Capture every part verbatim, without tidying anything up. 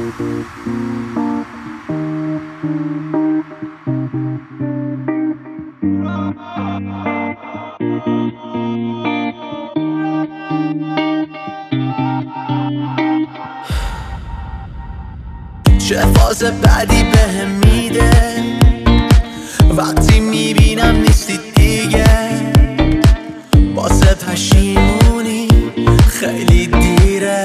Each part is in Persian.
چه فاز بعدی بهم میده وقتی میبینم نیستی دیگه، واسه پشیمونی خیلی دیره.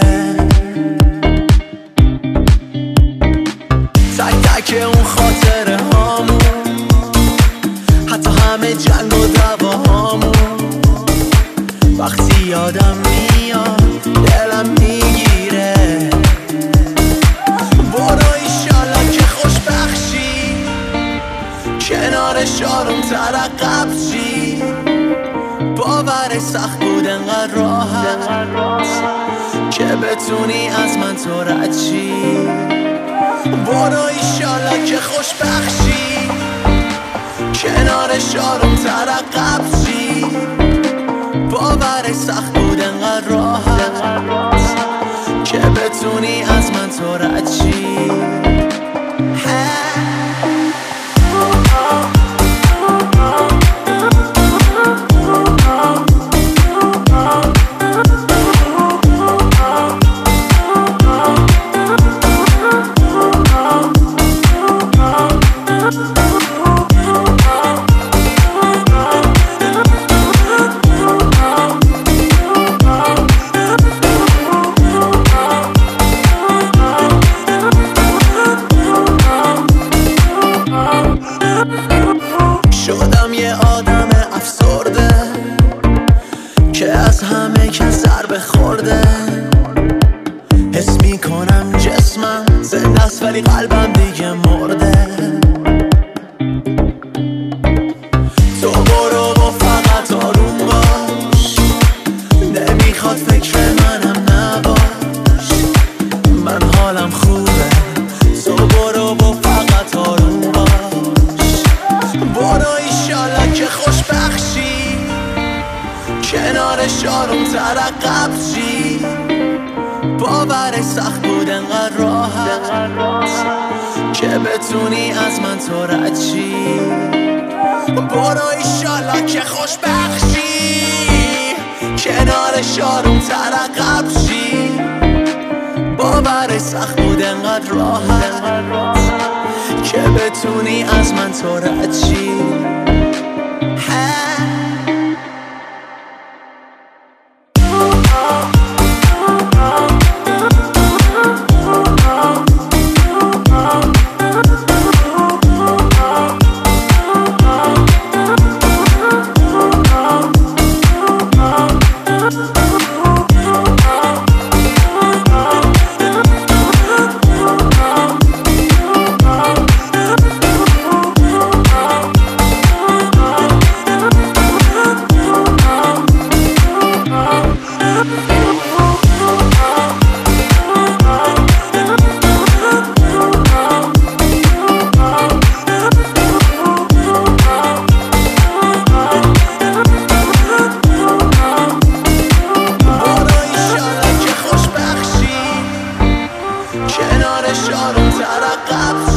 تک تک اون خاطره هامون، حتی همه جنگ و دعواهامون، وقتی یادم میاد دلم میگیره. برو ایشالا که خوشبخشی، کنار شاروم ترقب چی. باور سخت بود انقدر راحت که بتونی از من تو رد چی. برو ایشالا که خوشبخشی، کنار شاروم ترقب چی. باور سخت بود انقدر راحت که بتونی از من تو رد چی. شدم یه آدم افسرده که از همه کس ضربه خورده. حس میکنم جسمم زنده است ولی قلبم دیگه مرده. تو برو و فقط آروم باش، نمیخواد فکر منم نباش. من حالم خوبه، تو برو و فقط آروم باش. برو ایشالا که خوشبخشی، کنار شاروم ترقب چی. باور سخت بود انقدر راحت که بتونی از من تو رد چی. برو ایشالا که خوشبخشی، کنار شاروم ترقب چی. باور سخت بود انقدر راحت که بتونی از من تو رد چی. کنار شاروم ترقب